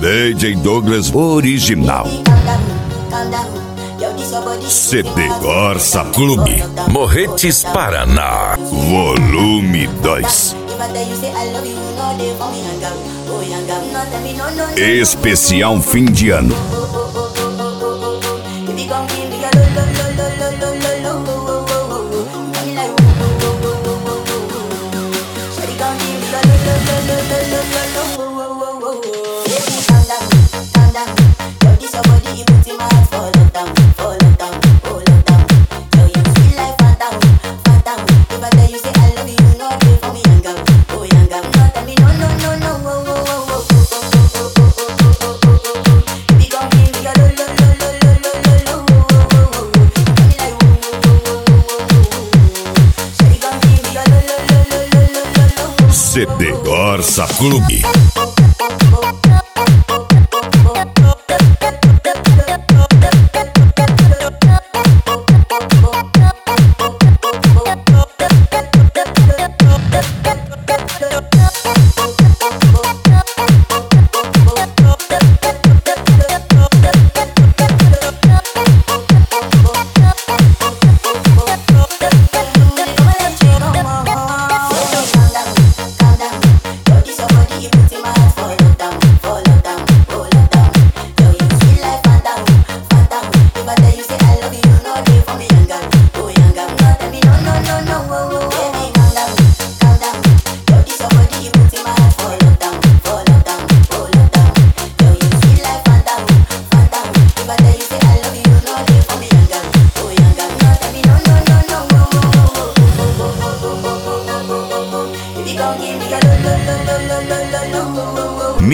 DJ Douglas Original. CD Corsa Clube, Morretes, Paraná. Volume 2. Especial fim de ano. CD Corsa Clube.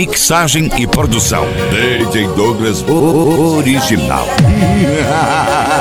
Mixagem e produção DJ Douglas Original.